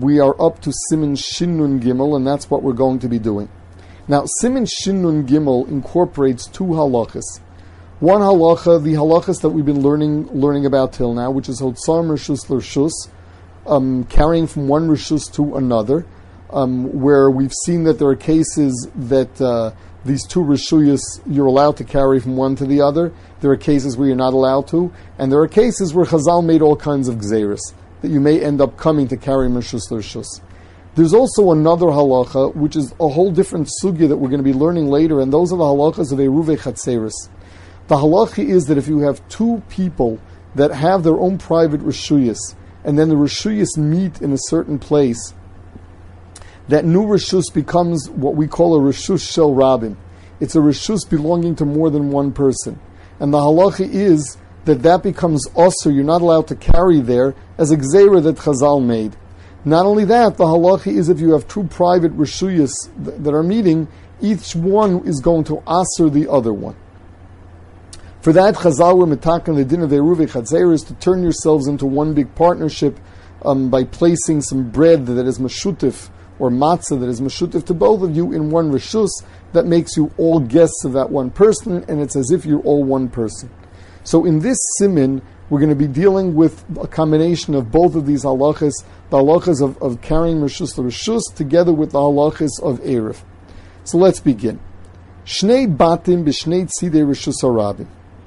We are up to Siman Shin Nun Gimel, and that's what we're going to be doing. Now, Siman Shin Nun Gimel incorporates two halachas. One halacha, the halachas that we've been learning about till now, which is Hotzar Rishus L'Rishus, carrying from one Rishus to another, where we've seen that there are cases that these two Rishuyas you're allowed to carry from one to the other. There are cases where you're not allowed to, and there are cases where Chazal made all kinds of gzeiros that you may end up coming to carry Rishus L'Rishus. There's also another halacha, which is a whole different sugya that we're going to be learning later, and those are the halachas of Eruvei Chatzeris. The halacha is that if you have two people that have their own private Rishuyas, and then the Rishuyas meet in a certain place, that new Rishus becomes what we call a Rishus Shel Rabin. It's a Rishus belonging to more than one person. And the halacha is that becomes osur, you're not allowed to carry there, as a gzeira that Chazal made. Not only that, the halacha is if you have two private Rishuyas that are meeting, each one is going to asur the other one. For that, Chazal were metakan the din of Eruvei Chatzeris to turn yourselves into one big partnership by placing some bread that is mashutif, or matzah that is mashutif to both of you in one rishus. That makes you all guests of that one person, and it's as if you're all one person. So in this siman, we're going to be dealing with a combination of both of these halachas, the halachas of carrying rishus to rishus, together with the halachas of Erev. So let's begin. Shnei batim b'shnei tzidei rishus harabim.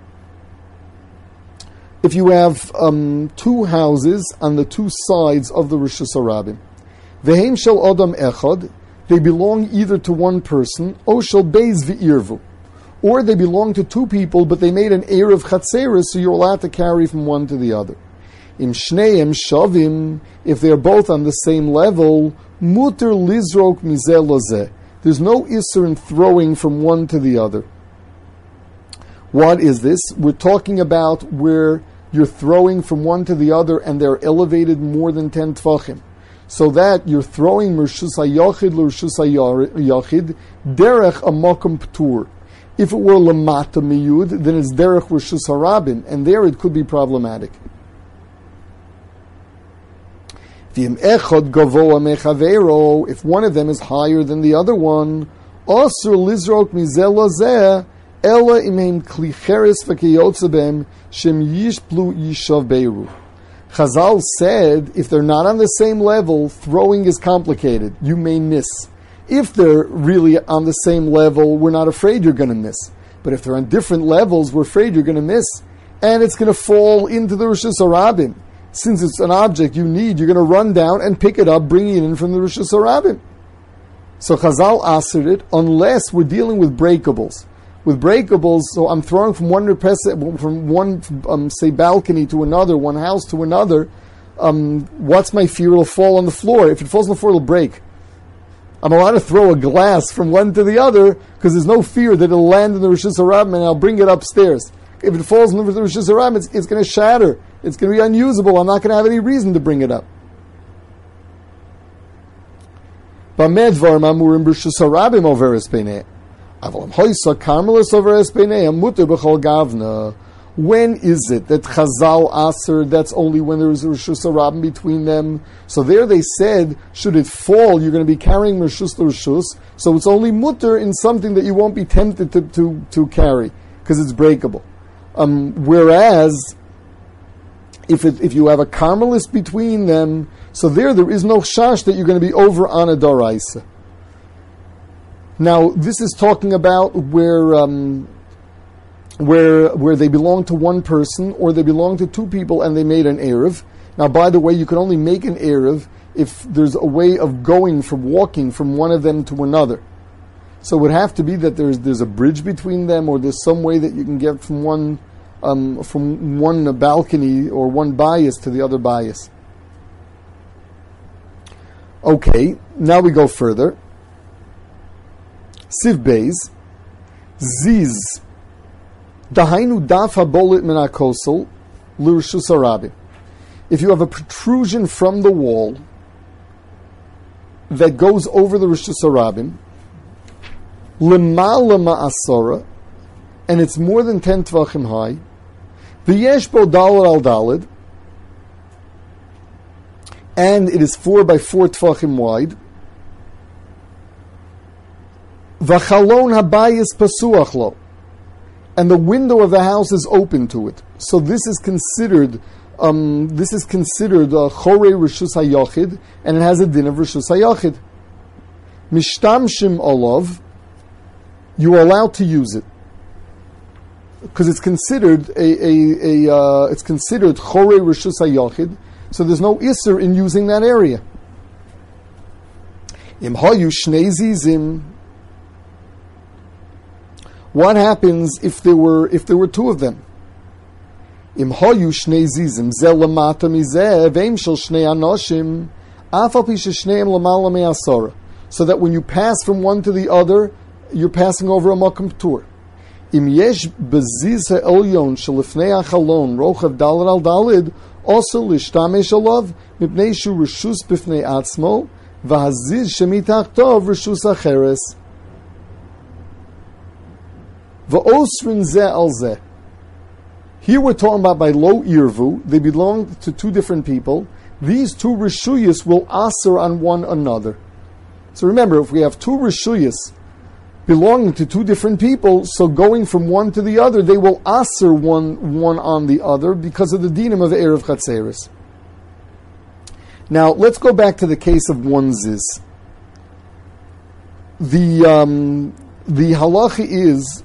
If you have two houses on the two sides of the rishus harabim, Vehem shel Adam echad, they belong either to one person, o shel beis v'irvu, or they belong to two people, but they made an erev chatzeres, so you're allowed to carry from one to the other. Im shneim shavim, if they are both on the same level, muter lizrok mizeh lozeh. There's no isser in throwing from one to the other. What is this? We're talking about where you're throwing from one to the other and they're elevated more than 10 tvachim. So that you're throwing Rishus HaYachid l'Rishus HaYachid derech a makom p'tur. If it were lamata miyud, then it's derech Rishus HaRabim, and there it could be problematic. V'im echad gavoa mechavero, if one of them is higher than the other one, asur lizrok mizeh lazeh, ela imheim kli cheres v'keyotze bem shem yishplu yishav beiru. Chazal said, if they're not on the same level, throwing is complicated. You may miss. If they're really on the same level, we're not afraid you're going to miss. But if they're on different levels, we're afraid you're going to miss. And it's going to fall into the Rishus HaRabim. Since it's an object you need, you're going to run down and pick it up, bringing it in from the Rishus HaRabim. So Chazal asered it, unless we're dealing with breakables. With breakables, so I'm throwing from one say balcony to another, one house to another. What's my fear? It'll fall on the floor. If it falls on the floor, it'll break. I'm allowed to throw a glass from one to the other because there's no fear that it'll land in the Rishus HaRabim and I'll bring it upstairs. If it falls in the Rishus HaRabim, it's going to shatter. It's going to be unusable. I'm not going to have any reason to bring it up. Bamedvar mamurim Rishus HaRabim overes beinei. When is it that Chazal aser, that's only when there is a Rishus HaRabim between them? So there they said, should it fall, you're going to be carrying Rishus L'Rishus, so it's only mutter in something that you won't be tempted to carry, because it's breakable. Whereas, if you have a Carmelis between them, so there is no shash that you're going to be over on a Daraisa. Now, this is talking about where they belong to one person or they belong to two people and they made an Erev. Now, by the way, you can only make an Erev if there's a way of walking from one of them to another. So it would have to be that there's a bridge between them, or there's some way that you can get from one balcony or one bias to the other bias. Okay, now we go further. Siv Beis, Ziz, Dahainu Daf Habolit Min HaKosel, L'Rishus HaRabim. If you have a protrusion from the wall that goes over the Rishus HaRabim, L'mala Ma'asora, and it's more than 10 Tvachim high, V'yesh Bo Daled Al Daled, and it is 4 by 4 tfachim wide. V'chalon habayis pasuach lo, and the window of the house is open to it. So this is considered chorei rishus hayachid, and it has a din of rishus hayachid. Mishtamshim olav, you are allowed to use it because it's considered it's considered chorei rishus hayachid. So there's no isser in using that area. Im hayu shnei zizim. What happens if there were two of them? Im hayu shnei zizim ze lamata mizeh veim shel shnei anoshim af al pi sheshneim lamala me'asara. So that when you pass from one to the other, you're passing over a makam ptur. Im yesh beziz ha'elyon shel lifnei hachalon rochav dalid al dalid also lishtamesh alav mipnei shu rishus b'fnei atzmo v'haziz shemitachtav rishus acheres. V'osrin zeh al zeh. Here we're talking about by lo irvu. They belong to two different people. These two rishuyas will aser on one another. So remember, if we have two rishuyas belonging to two different people, so going from one to the other, they will aser one on the other because of the dinim of Erev Chatzeres. Now, let's go back to the case of one ziz. The halacha is,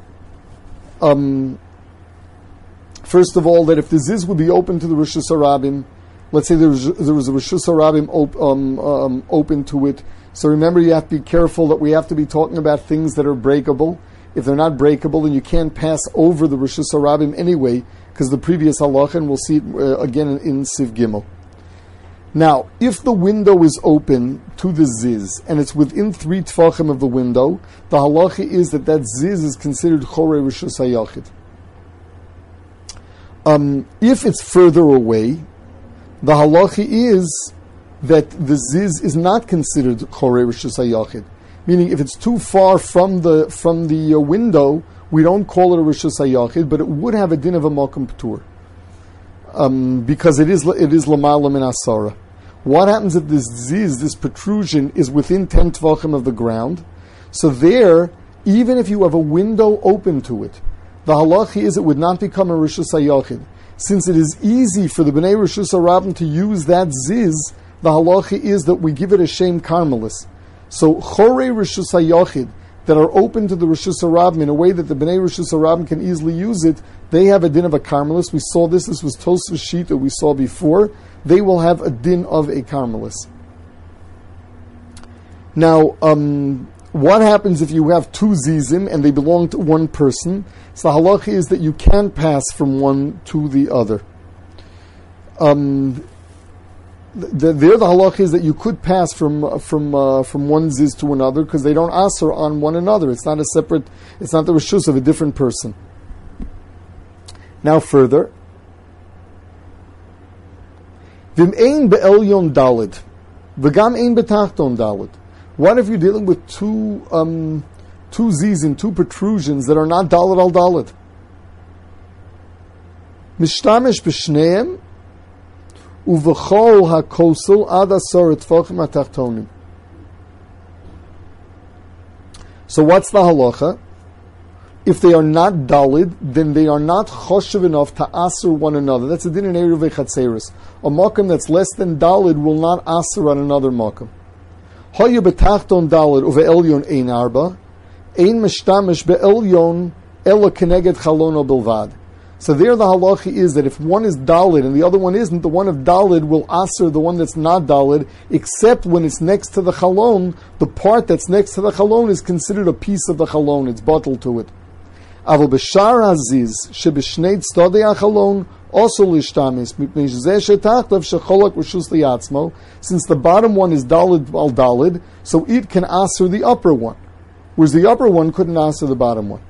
first of all, that if the ziz would be open to the Rishus Harabim, let's say there was a Rishus Harabim open to it. So remember, you have to be careful that we have to be talking about things that are breakable. If they're not breakable, then you can't pass over the Rishus Harabim anyway, because the previous halacha, and we'll see it again in Siv Gimel. Now, if the window is open to the ziz, and it's within 3 tfachim of the window, the halacha is that ziz is considered chorei rishus hayachid. If it's further away, the halacha is that the ziz is not considered chorei rishus hayachid. Meaning, if it's too far from the window, we don't call it a rishus hayachid, but it would have a din of a makam ptur. Because it is lamala min asara. What happens if this ziz, this protrusion, is within 10 tvachim of the ground? So there, even if you have a window open to it, the halacha is it would not become a rishus hayachid. Since it is easy for the bnei rishus harabim to use that ziz, the halacha is that we give it a shem karmelis. So chorei rishus hayachid that are open to the rishus harabim in a way that the bnei rishus harabim can easily use it, they have a din of a karmelis. We saw this. This was Tosfos sheet that we saw before. They will have a din of a karmelis. Now, what happens if you have 2 zizim and they belong to one person? So the halacha is that you can't pass from one to the other. The halacha is that you could pass from one ziz to another because they don't aser on one another. It's not a separate. It's not the rishus of a different person. Now further, v'im ein be'elyon dalid, v'gam ein betachton dalid. What if you're dealing with two zizim, 2 protrusions that are not dalid al dalid? Mishtamesh b'shneim uv'chol hakosel ad asar tfachim atachtonim. So what's the halacha? If they are not dalid, then they are not choshev enough to aser one another. That's a din in Erev Chatzeres. A makam that's less than dalid will not aser on another makam. Hoyu betachton dalid uve'elyon ein arba, ein mishtamish be'elyon ela keneged chalono bilvad. So there the halacha is that if one is dalid and the other one isn't, the one of dalid will aser the one that's not dalid, except when it's next to the chalon. The part that's next to the chalon is considered a piece of the chalon. It's bottled to it. Aval b'shar haziz sheb'shnei tzadei hachalon also lishtamis mipnei zeh shetachtav shecholak rishus liyatzmo. Since the bottom one is dalid al dalid, so it can aser the upper one, whereas the upper one couldn't aser the bottom one.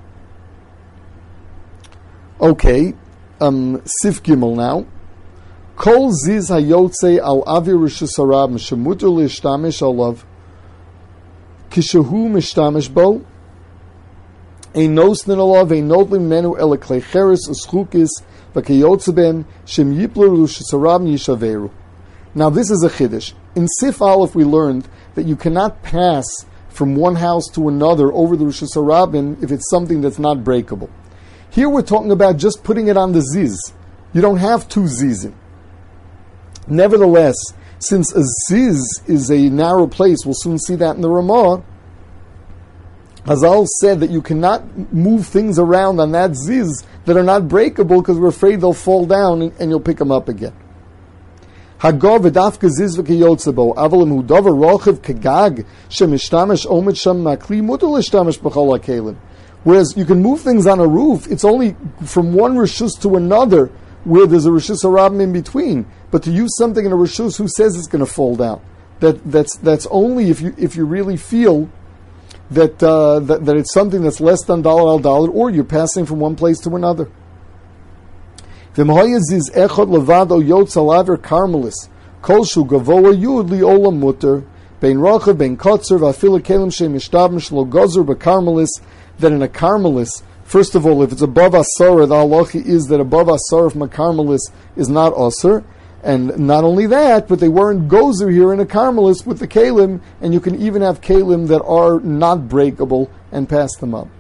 Okay, Sif Gimel now. Kol ziz hayotze al avir rishus harabim shemuter lishtamish alav kishehu mishtamish bo. Ein nosnin alav ein notlim menu ele klecheres uschukis v'kayotze ben shem yipler rishus harabim yishaveru. Now this is a chiddush. In Sif Aleph we learned that you cannot pass from one house to another over the Rosh Hashanah if it's something that's not breakable. Here we're talking about just putting it on the ziz. You don't have two zizim. Nevertheless, since a ziz is a narrow place, we'll soon see that in the Ramah, Hazal said that you cannot move things around on that ziz that are not breakable because we're afraid they'll fall down and you'll pick them up again. Hagav v'dafka ziz v'keyotzebo avalim hudavar rochiv kagag shemishtamish omid sham makli mutar l'shtamish b'chol hakelim. Whereas you can move things on a roof, it's only from one rishus to another where there's a rishus harabim in between. But to use something in a rishus, who says it's going to fall down? That's only if you really feel that it's something that's less than dollar al dollar, or you're passing from one place to another. V'mhoyaziz echad levado yotz alaver karmelis kolshu gavoa yud li olam mutter bein rachav bein kotzer v'afil kelim shem yishtabim shlo gozer b'karmelis. That in a karmelis, first of all, if it's above asar, the halacha is that above asar from a karmelis is not asar. And not only that, but they weren't gozer here in a karmelis with the kalim, and you can even have kalim that are not breakable and pass them up.